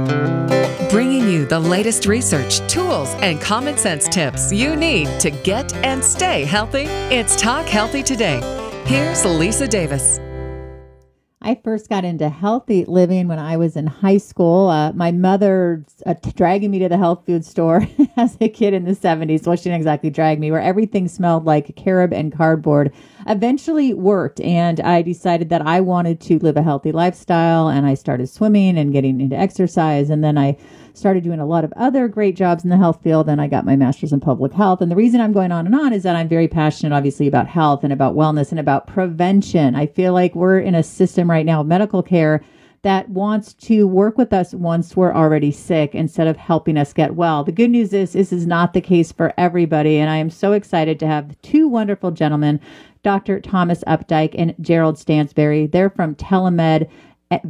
Bringing you the latest research, tools, and common sense tips you need to get and stay healthy. It's Talk Healthy Today. Here's Lisa Davis. I first got into healthy living when I was in high school. My mother dragging me to the health food store as a kid in the 70s. Well, she didn't exactly drag me, where everything smelled like carob and cardboard. Eventually worked, and I decided that I wanted to live a healthy lifestyle, and I started swimming and getting into exercise, and then I started doing a lot of other great jobs in the health field, and I got my master's in public health. And the reason I'm going on and on is that I'm very passionate, obviously, about health and about wellness and about prevention. I feel like we're in a system right now of medical care that wants to work with us once we're already sick instead of helping us get well. The good news is this is not the case for everybody, and I am so excited to have two wonderful gentlemen, Dr. Thomas Updike and Gerald Stansberry. They're from Telemed at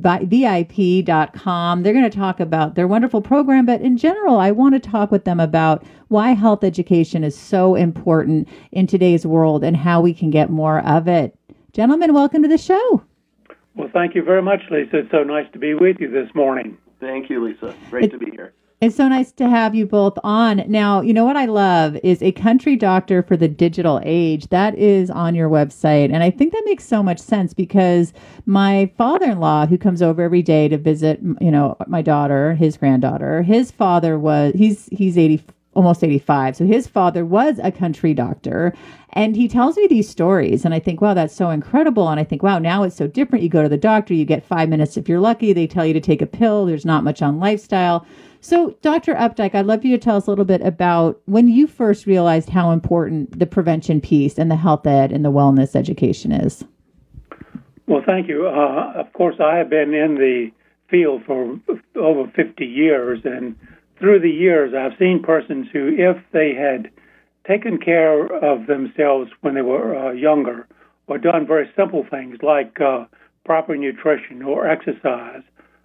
VIP.com. They're going to talk about their wonderful program, but in general, I want to talk with them about why health education is so important in today's world and how we can get more of it. Gentlemen, welcome to the show. Well, thank you very much, Lisa. It's so nice to be with you this morning. Thank you, Lisa. Great to be here. It's so nice to have you both on. Now, you know what I love is a country doctor for the digital age. That is on your website. And I think that makes so much sense because my father-in-law, who comes over every day to visit, my daughter, his granddaughter, his father he's 80, almost 85. So his father was a country doctor. And he tells me these stories. And I think, wow, that's so incredible. And I think, wow, now it's so different. You go to the doctor, you get 5 minutes if you're lucky. They tell you to take a pill. There's not much on lifestyle. So, Dr. Updike, I'd love for you to tell us a little bit about when you first realized how important the prevention piece and the health ed and the wellness education is. Well, thank you. Of course, I have been in the field for over 50 years, and through the years, I've seen persons who, if they had taken care of themselves when they were younger, or done very simple things like proper nutrition or exercise,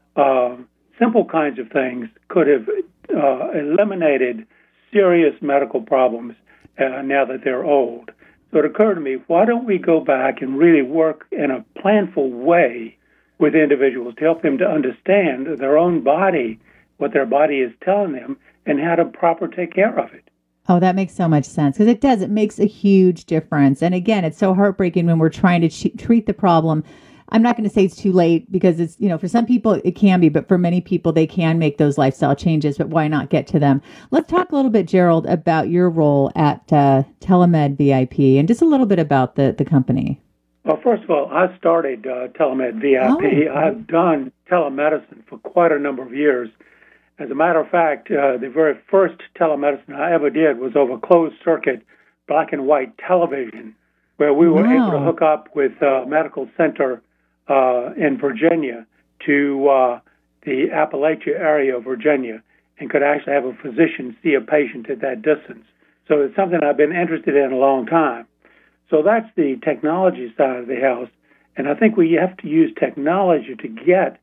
simple kinds of things could have eliminated serious medical problems now that they're old. So it occurred to me, why don't we go back and really work in a planful way with individuals to help them to understand their own body, what their body is telling them, and how to proper take care of it. Oh, that makes so much sense because it does. It makes a huge difference. And again, it's so heartbreaking when we're trying to treat the problem. I'm not going to say it's too late because it's, for some people it can be, but for many people they can make those lifestyle changes, but why not get to them? Let's talk a little bit, Gerald, about your role at Telemed VIP and just a little bit about the company. Well, first of all, I started Telemed VIP. Oh. I've done telemedicine for quite a number of years. As a matter of fact, the very first telemedicine I ever did was over closed circuit black and white television, where we were able to hook up with a medical center in Virginia to the Appalachia area of Virginia and could actually have a physician see a patient at that distance. So it's something I've been interested in a long time. So that's the technology side of the house. And I think we have to use technology to get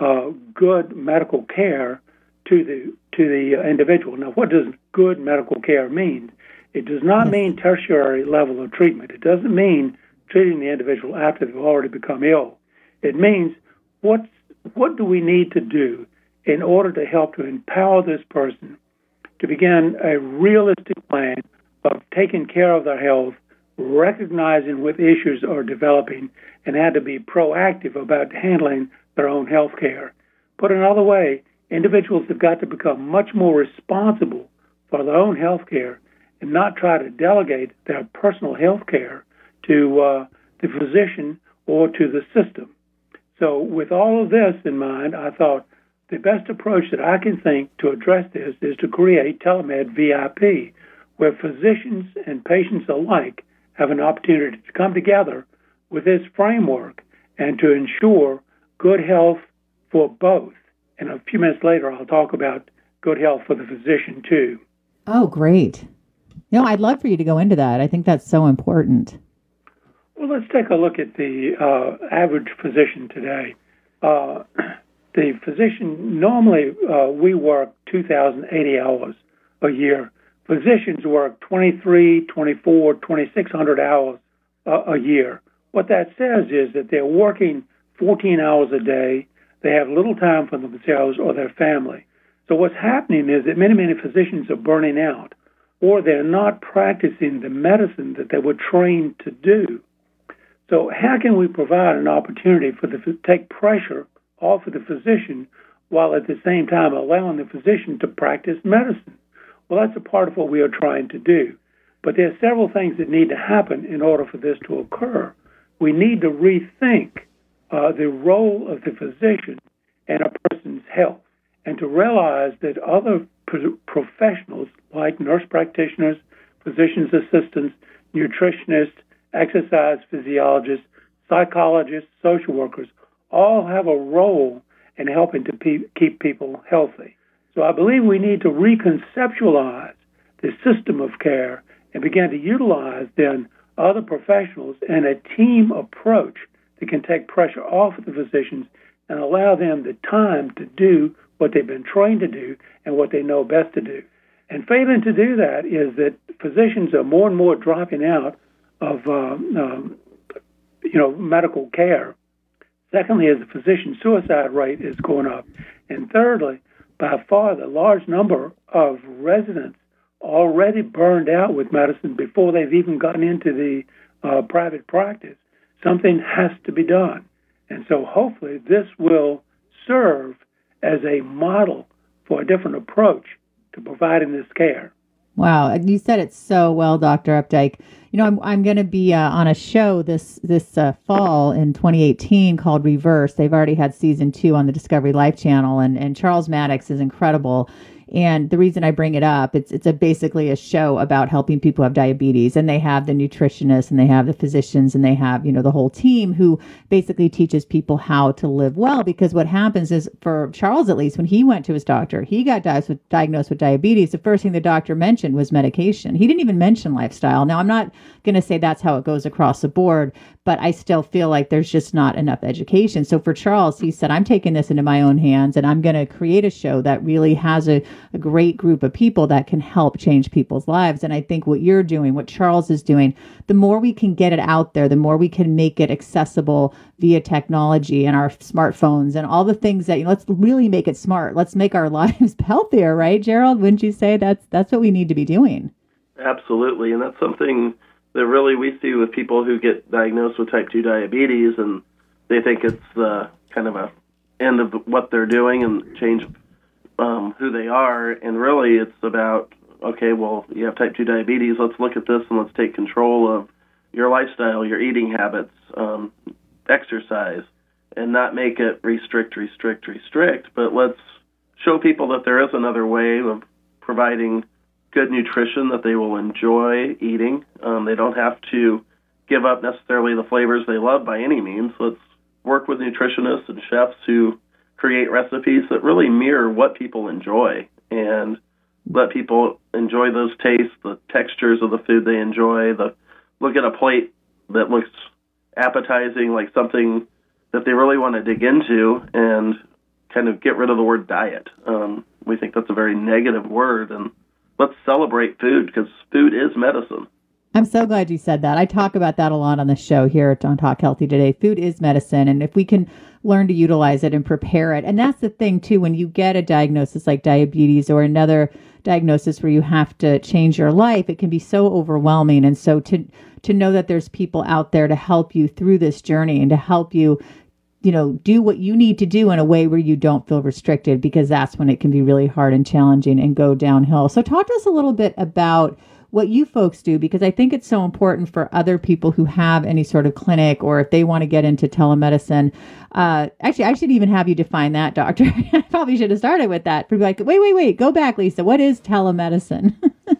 good medical care to the individual. Now, what does good medical care mean? It does not mean tertiary level of treatment. It doesn't mean treating the individual after they've already become ill. It means what do we need to do in order to help to empower this person to begin a realistic plan of taking care of their health, recognizing what issues are developing, and how to be proactive about handling their own health care. Put another way, individuals have got to become much more responsible for their own health care and not try to delegate their personal health care to the physician or to the system. So with all of this in mind, I thought the best approach that I can think to address this is to create Telemed VIP, where physicians and patients alike have an opportunity to come together with this framework and to ensure good health for both. And a few minutes later, I'll talk about good health for the physician, too. Oh, great. No, I'd love for you to go into that. I think that's so important. Well, let's take a look at the average physician today. The physician, normally we work 2,080 hours a year. Physicians work 23, 24, 2,600 hours a year. What that says is that they're working 14 hours a day. they have little time for themselves or their family. So what's happening is that many, many physicians are burning out, or they're not practicing the medicine that they were trained to do. So how can we provide an opportunity for take pressure off of the physician while at the same time allowing the physician to practice medicine? Well, that's a part of what we are trying to do. But there are several things that need to happen in order for this to occur. We need to rethink the role of the physician in a person's health, and to realize that other professionals like nurse practitioners, physician's assistants, nutritionists, exercise physiologists, psychologists, social workers, all have a role in helping to keep people healthy. So I believe we need to reconceptualize the system of care and begin to utilize then other professionals and a team approach that can take pressure off of the physicians and allow them the time to do what they've been trained to do and what they know best to do. And failing to do that is that physicians are more and more dropping out of medical care. Secondly, is the physician suicide rate is going up. And thirdly, by far the large number of residents already burned out with medicine before they've even gotten into the private practice. Something has to be done. And so hopefully this will serve as a model for a different approach to providing this care. Wow, you said it so well, Dr. Updike. You know, I'm going to be on a show this fall in 2018 called Reverse. They've already had season 2 on the Discovery Life channel, and Charles Maddox is incredible. And the reason I bring it up, it's basically a show about helping people who have diabetes, and they have the nutritionists and they have the physicians and they have, the whole team who basically teaches people how to live well. Because what happens is, for Charles, at least, when he went to his doctor, he got diagnosed with diabetes. The first thing the doctor mentioned was medication. He didn't even mention lifestyle. Now, I'm not going to say that's how it goes across the board, but I still feel like there's just not enough education. So for Charles, he said, I'm taking this into my own hands and I'm going to create a show that really has a great group of people that can help change people's lives. And I think what you're doing, what Charles is doing, the more we can get it out there, the more we can make it accessible via technology and our smartphones and all the things that, let's really make it smart. Let's make our lives healthier, right, Gerald? Wouldn't you say that's what we need to be doing? Absolutely. And that's something that really we see with people who get diagnosed with type 2 diabetes, and they think it's kind of a end of what they're doing and change who they are. And really it's about, okay, well, you have type 2 diabetes. Let's look at this and let's take control of your lifestyle, your eating habits, exercise, and not make it restrict, but let's show people that there is another way of providing good nutrition that they will enjoy eating. They don't have to give up necessarily the flavors they love by any means. Let's work with nutritionists and chefs who create recipes that really mirror what people enjoy and let people enjoy those tastes, the textures of the food they enjoy, look at a plate that looks appetizing, like something that they really want to dig into, and kind of get rid of the word diet. We think that's a very negative word, and let's celebrate food, because food is medicine. I'm so glad you said that. I talk about that a lot on the show here on Talk Healthy Today. Food is medicine, and if we can learn to utilize it and prepare it. And that's the thing, too, when you get a diagnosis like diabetes or another diagnosis where you have to change your life, it can be so overwhelming. And so to know that there's people out there to help you through this journey and to help you, do what you need to do in a way where you don't feel restricted, because that's when it can be really hard and challenging and go downhill. So talk to us a little bit about what you folks do, because I think it's so important for other people who have any sort of clinic, or if they want to get into telemedicine. Actually, I should even have you define that, doctor. I probably should have started with that. People like, wait, go back, Lisa. What is telemedicine?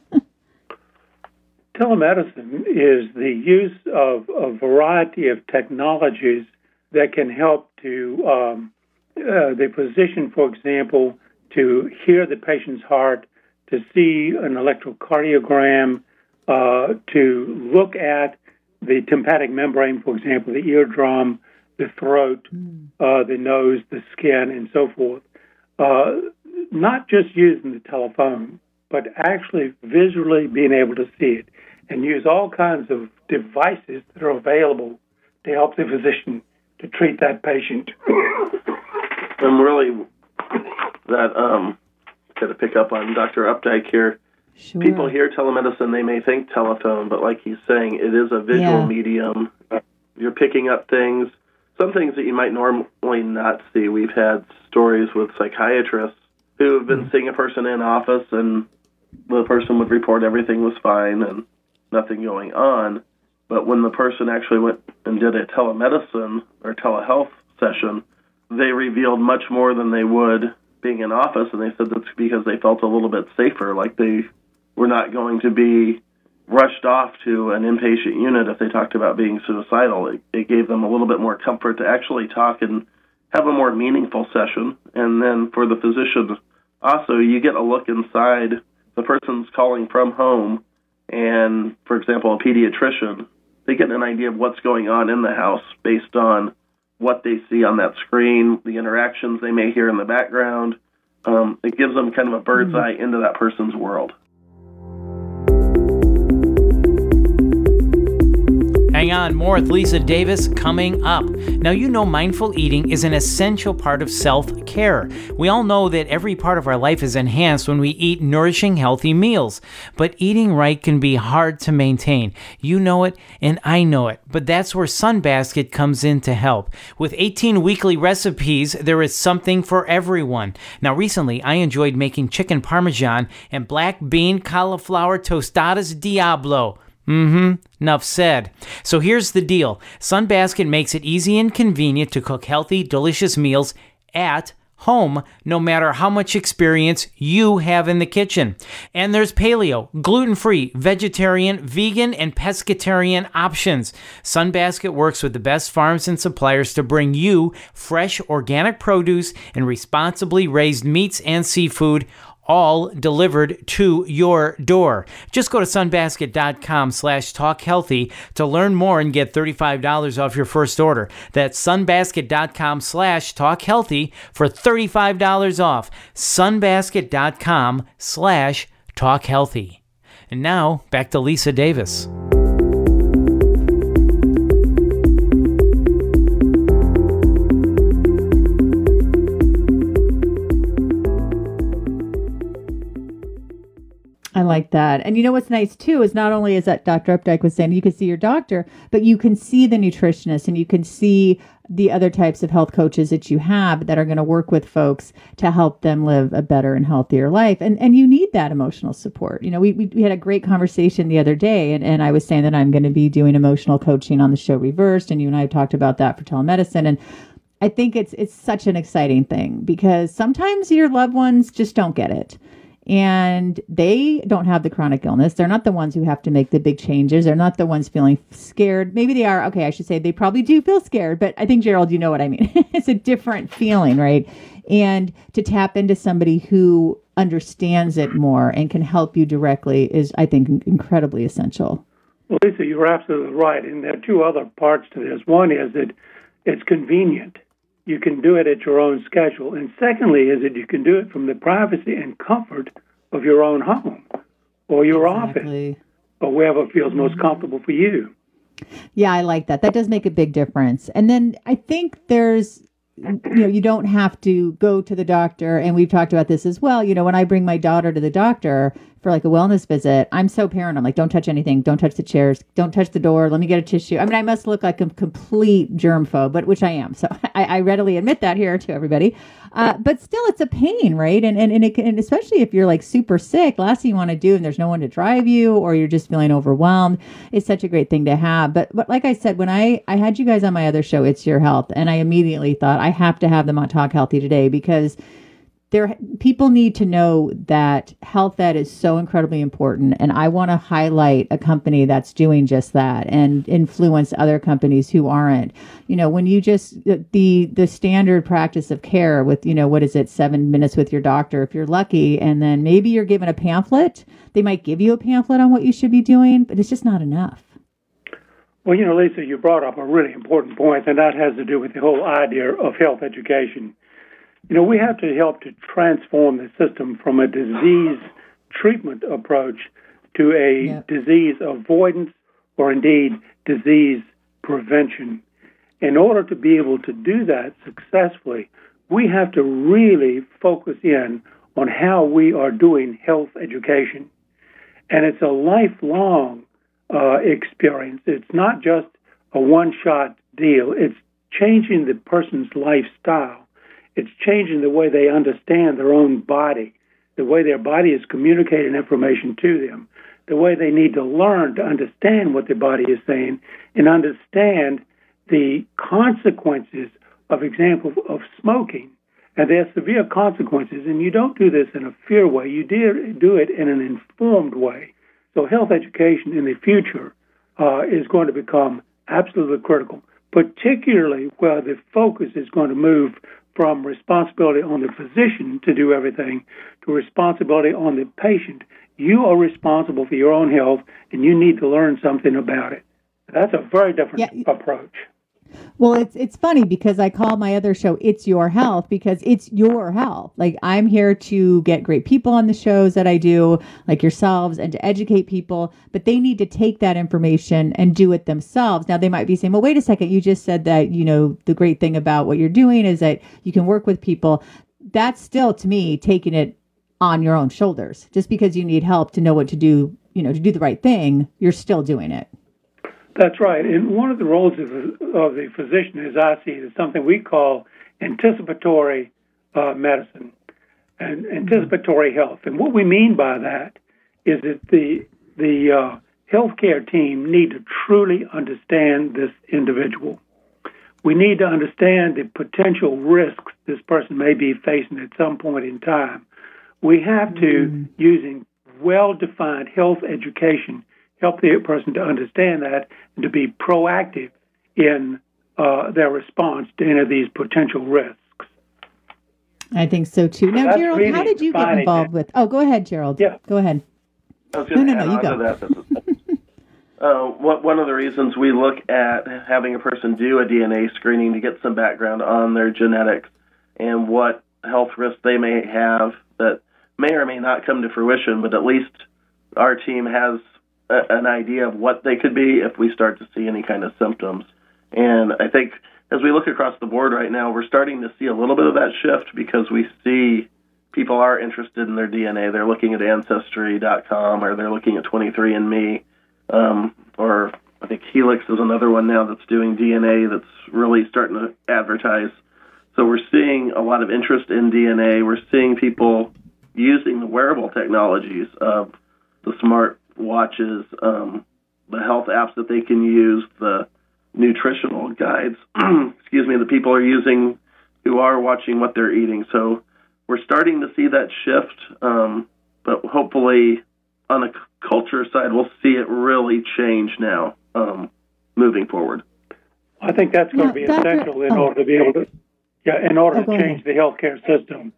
Telemedicine is the use of a variety of technologies that can help to the physician, for example, to hear the patient's heart, to see an electrocardiogram, to look at the tympanic membrane, for example, the eardrum, the throat, the nose, the skin, and so forth. Not just using the telephone, but actually visually being able to see it, and use all kinds of devices that are available to help the physician to treat that patient. I'm really that got to pick up on Dr. Updike here. Sure. People hear telemedicine, they may think telephone, but like he's saying, it is a visual medium. You're picking up things, some things that you might normally not see. We've had stories with psychiatrists who have been seeing a person in office, and the person would report everything was fine and nothing going on. But when the person actually went and did a telemedicine or telehealth session, they revealed much more than they would being in office, and they said that's because they felt a little bit safer, like they were not going to be rushed off to an inpatient unit if they talked about being suicidal. It gave them a little bit more comfort to actually talk and have a more meaningful session. And then for the physician, also, you get a look inside. The person's calling from home, and, for example, a pediatrician, they get an idea of what's going on in the house based on what they see on that screen, the interactions they may hear in the background. It gives them kind of a bird's eye into that person's world. Hang on, more with Lisa Davis coming up. Now, you know mindful eating is an essential part of self-care. We all know that every part of our life is enhanced when we eat nourishing, healthy meals. But eating right can be hard to maintain. You know it, and I know it. But that's where Sunbasket comes in to help. With 18 weekly recipes, there is something for everyone. Now, recently, I enjoyed making chicken parmesan and black bean cauliflower tostadas Diablo. Enough said. So here's the deal. Sunbasket makes it easy and convenient to cook healthy, delicious meals at home, no matter how much experience you have in the kitchen. And there's paleo, gluten-free, vegetarian, vegan, and pescatarian options. Sunbasket works with the best farms and suppliers to bring you fresh, organic produce and responsibly raised meats and seafood, all delivered to your door. Just go to sunbasket.com/talkhealthy to learn more and get $35 off your first order. That's sunbasket.com/talkhealthy for $35 off. sunbasket.com/talkhealthy. And now, back to Lisa Davis. I like that. And you know what's nice too is not only is that Dr. Updike was saying you can see your doctor, but you can see the nutritionist and you can see the other types of health coaches that you have that are going to work with folks to help them live a better and healthier life. And you need that emotional support. You know, we had a great conversation the other day, and I was saying that I'm going to be doing emotional coaching on the show Reversed, and you and I talked about that for telemedicine. And I think it's such an exciting thing because sometimes your loved ones just don't get it. And they don't have the chronic illness. They're not the ones who have to make the big changes. They're not the ones feeling scared. Maybe they are. Okay, I should say they probably do feel scared. But I think, Gerald, you know what I mean. It's a different feeling, right? And to tap into somebody who understands it more and can help you directly is, I think, incredibly essential. Well, Lisa, you're absolutely right. And there are two other parts to this. One is that it's convenient. You can do it at your own schedule. And secondly is that you can do it from the privacy and comfort of your own home or your office or wherever feels most comfortable for you. Yeah, I like that. That does make a big difference. And then I think there's, you don't have to go to the doctor. And we've talked about this as well. You know, when I bring my daughter to the doctor for like a wellness visit, I'm so paranoid. I'm like, don't touch anything. Don't touch the chairs. Don't touch the door. Let me get a tissue. I mean, I must look like a complete germphobe, but which I am. So I readily admit that here to everybody. But still, it's a pain, right? And especially if you're like super sick, last thing you want to do, and there's no one to drive you, or you're just feeling overwhelmed, it's such a great thing to have. But like I said, when I had you guys on my other show, It's Your Health, and I immediately thought I have to have them on Talk Healthy today because people need to know that health ed is so incredibly important. And I want to highlight a company that's doing just that and influence other companies who aren't. You know, when you just, the standard practice of care with, 7 minutes with your doctor, if you're lucky, and then maybe you're given a pamphlet, they might give you a pamphlet on what you should be doing, but it's just not enough. Well, Lisa, you brought up a really important point, and that has to do with the whole idea of health education. We have to help to transform the system from a disease treatment approach to a disease avoidance or indeed disease prevention. In order to be able to do that successfully, we have to really focus in on how we are doing health education. And it's a lifelong experience. It's not just a one-shot deal. It's changing the person's lifestyle. It's changing the way they understand their own body, the way their body is communicating information to them, the way they need to learn to understand what their body is saying and understand the consequences, of example, of smoking. And there are severe consequences, and you don't do this in a fear way. You do it in an informed way. So health education in the future is going to become absolutely critical, particularly where the focus is going to move from responsibility on the physician to do everything to responsibility on the patient. You are responsible for your own health, and you need to learn something about it. That's a very different approach. Well, it's funny because I call my other show It's Your Health because it's your health. Like, I'm here to get great people on the shows that I do, like yourselves, and to educate people, but they need to take that information and do it themselves. Now, they might be saying, well, wait a second, you just said that, the great thing about what you're doing is that you can work with people. That's still, to me, taking it on your own shoulders. Just because you need help to know what to do, to do the right thing, you're still doing it. That's right. And one of the roles of the physician, as I see it, is something we call anticipatory medicine and anticipatory health. And what we mean by that is that the healthcare team need to truly understand this individual. We need to understand the potential risks this person may be facing at some point in time. We have to, using well-defined health education, help the person to understand that and to be proactive in their response to any of these potential risks. I think so too. Now, Gerald, really how did you get involved with? Oh, go ahead, Gerald. Yeah, go ahead. I was going to add on to that. One of the reasons we look at having a person do a DNA screening to get some background on their genetics and what health risks they may have that may or may not come to fruition, but at least our team has an idea of what they could be if we start to see any kind of symptoms. And I think as we look across the board right now, we're starting to see a little bit of that shift because we see people are interested in their DNA. They're looking at Ancestry.com or they're looking at 23andMe, or I think Helix is another one now that's doing DNA that's really starting to advertise. So we're seeing a lot of interest in DNA. We're seeing people using the wearable technologies of the smart watches, the health apps that they can use, the nutritional guides, that people are using who are watching what they're eating. So we're starting to see that shift, but hopefully on the culture side, we'll see it really change now moving forward. I think that's going to be essential in order to be able to, change the healthcare system,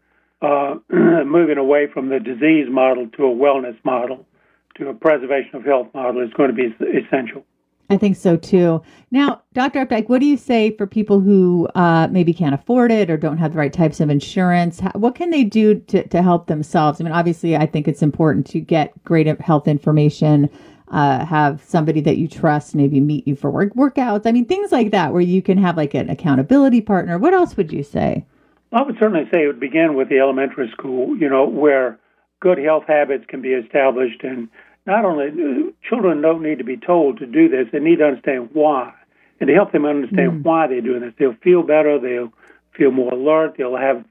moving away from the disease model to a wellness model, to a preservation of health model is going to be essential. I think so too. Now, Dr. Updike, what do you say for people who maybe can't afford it or don't have the right types of insurance? What can they do to help themselves? I mean, obviously, I think it's important to get great health information, have somebody that you trust maybe meet you for workouts. I mean, things like that where you can have like an accountability partner. What else would you say? I would certainly say it would begin with the elementary school, where good health habits can be established. And not only children don't need to be told to do this, they need to understand why. And to help them understand why they're doing this, they'll feel better, they'll feel more alert, they'll have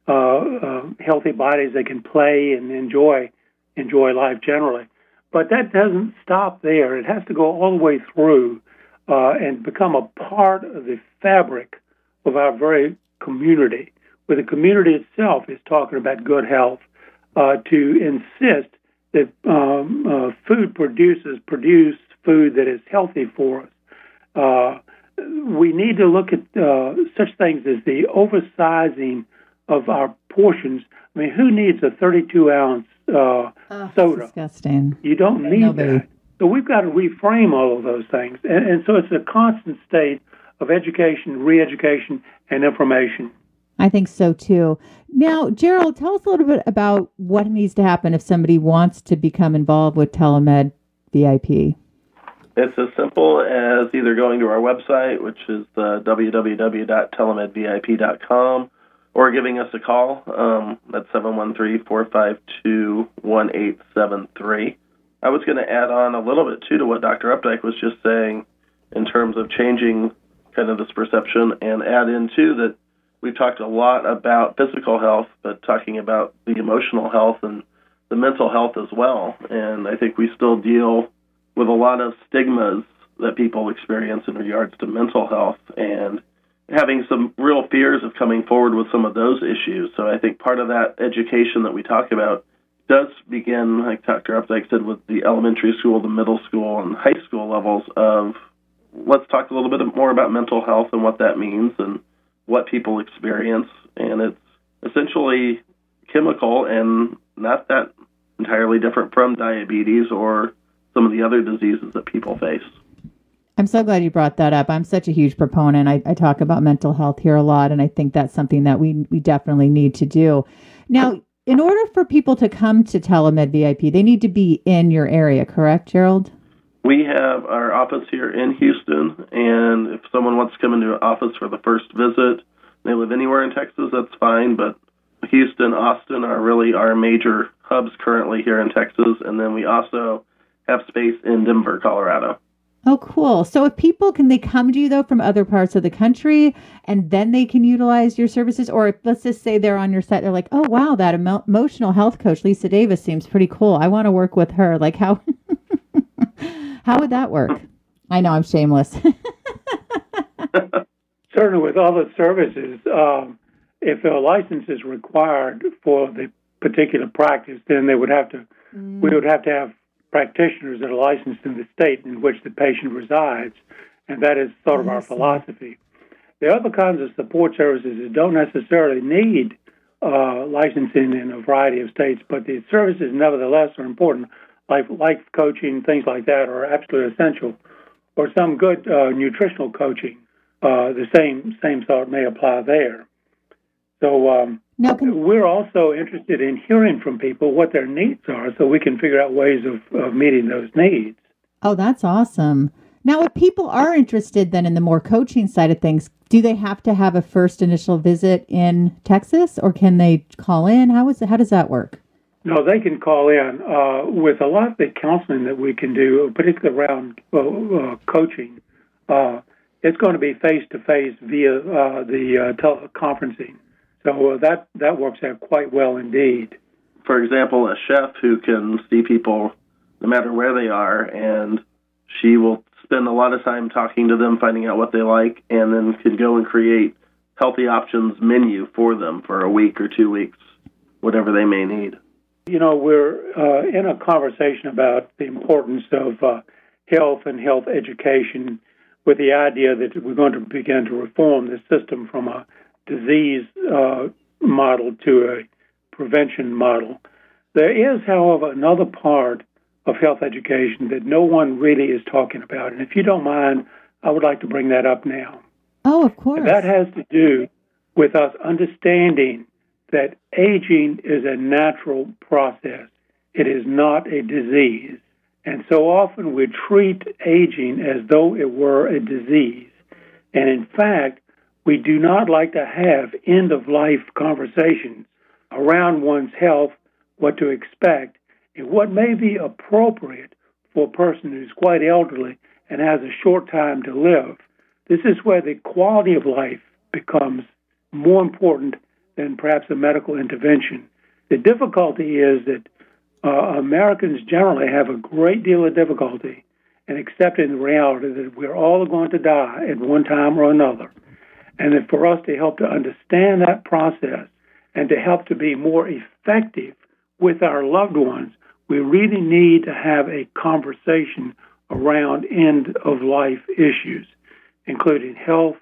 healthy bodies, they can play and enjoy life generally. But that doesn't stop there. It has to go all the way through and become a part of the fabric of our very community, where the community itself is talking about good health, to insist that food producers produce food that is healthy for us. We need to look at such things as the oversizing of our portions. I mean, who needs a 32-ounce soda? Disgusting. You don't need that. So we've got to reframe all of those things. And so it's a constant state of education, re-education, and information. I think so, too. Now, Gerald, tell us a little bit about what needs to happen if somebody wants to become involved with Telemed VIP. It's as simple as either going to our website, which is www.telemedvip.com, or giving us a call. That's 713-452-1873. I was going to add on a little bit, too, to what Dr. Updike was just saying in terms of changing kind of this perception, and add in, too, that we've talked a lot about physical health, but talking about the emotional health and the mental health as well. And I think we still deal with a lot of stigmas that people experience in regards to mental health, and having some real fears of coming forward with some of those issues. So I think part of that education that we talk about does begin, like Dr. Updike said, with the elementary school, the middle school, and high school levels of, let's talk a little bit more about mental health and what that means and what people experience. And it's essentially chemical and not that entirely different from diabetes or some of the other diseases that people face. I'm so glad you brought that up. I'm such a huge proponent. I talk about mental health here a lot, and I think that's something that we definitely need to do. Now, in order for people to come to Telemed VIP, they need to be in your area, correct, Gerald? We have our office here in Houston, and if someone wants to come into an office for the first visit, they live anywhere in Texas, that's fine, but Houston, Austin are really our major hubs currently here in Texas, and then we also have space in Denver, Colorado. Oh, cool. So if people, can they come to you, though, from other parts of the country, and then they can utilize your services? Or if, let's just say they're on your site, they're like, oh, wow, that emotional health coach, Lisa Davis, seems pretty cool. I want to work with her. Like, how would that work? I know, I'm shameless. Certainly with other services, if a license is required for the particular practice, then we would have to have practitioners that are licensed in the state in which the patient resides, and that is sort of our philosophy. There are other kinds of support services that don't necessarily need licensing in a variety of states, but the services nevertheless are important, like life coaching, things like that are absolutely essential, or some good nutritional coaching. The same sort may apply there. So we're also interested in hearing from people what their needs are so we can figure out ways of meeting those needs. Oh, that's awesome. Now, if people are interested then in the more coaching side of things, do they have to have a first initial visit in Texas, or can they call in? How does that work? No, they can call in. With a lot of the counseling that we can do, particularly around coaching, it's going to be face-to-face via the teleconferencing. So that works out quite well indeed. For example, a chef who can see people no matter where they are, and she will spend a lot of time talking to them, finding out what they like, and then can go and create healthy options menu for them for a week or 2 weeks, whatever they may need. You know, we're in a conversation about the importance of health and health education, with the idea that we're going to begin to reform the system from a disease model to a prevention model. There is, however, another part of health education that no one really is talking about. And if you don't mind, I would like to bring that up now. Oh, of course. And that has to do with us understanding that aging is a natural process. It is not a disease. And so often we treat aging as though it were a disease. And in fact, we do not like to have end-of-life conversations around one's health, what to expect, and what may be appropriate for a person who's quite elderly and has a short time to live. This is where the quality of life becomes more important than perhaps a medical intervention. The difficulty is that Americans generally have a great deal of difficulty in accepting the reality that we're all going to die at one time or another. And that for us to help to understand that process and to help to be more effective with our loved ones, we really need to have a conversation around end-of-life issues, including health,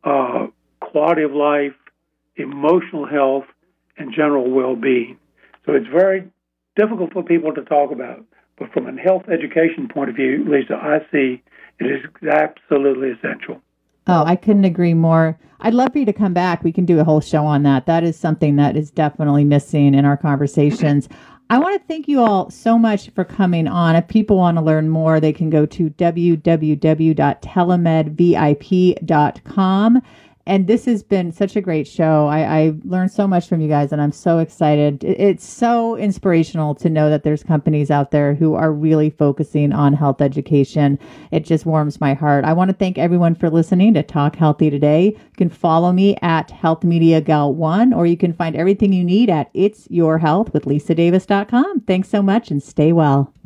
quality of life, emotional health, and general well-being. So it's very difficult for people to talk about. But from a health education point of view, Lisa, I see it is absolutely essential. Oh, I couldn't agree more. I'd love for you to come back. We can do a whole show on that. That is something that is definitely missing in our conversations. I want to thank you all so much for coming on. If people want to learn more, they can go to www.telemedvip.com. And this has been such a great show. I learned so much from you guys, and I'm so excited. It's so inspirational to know that there's companies out there who are really focusing on health education. It just warms my heart. I want to thank everyone for listening to Talk Healthy Today. You can follow me at Health Media Gal 1, or you can find everything you need at itsyourhealthwithlisadavis.com. Thanks so much, and stay well.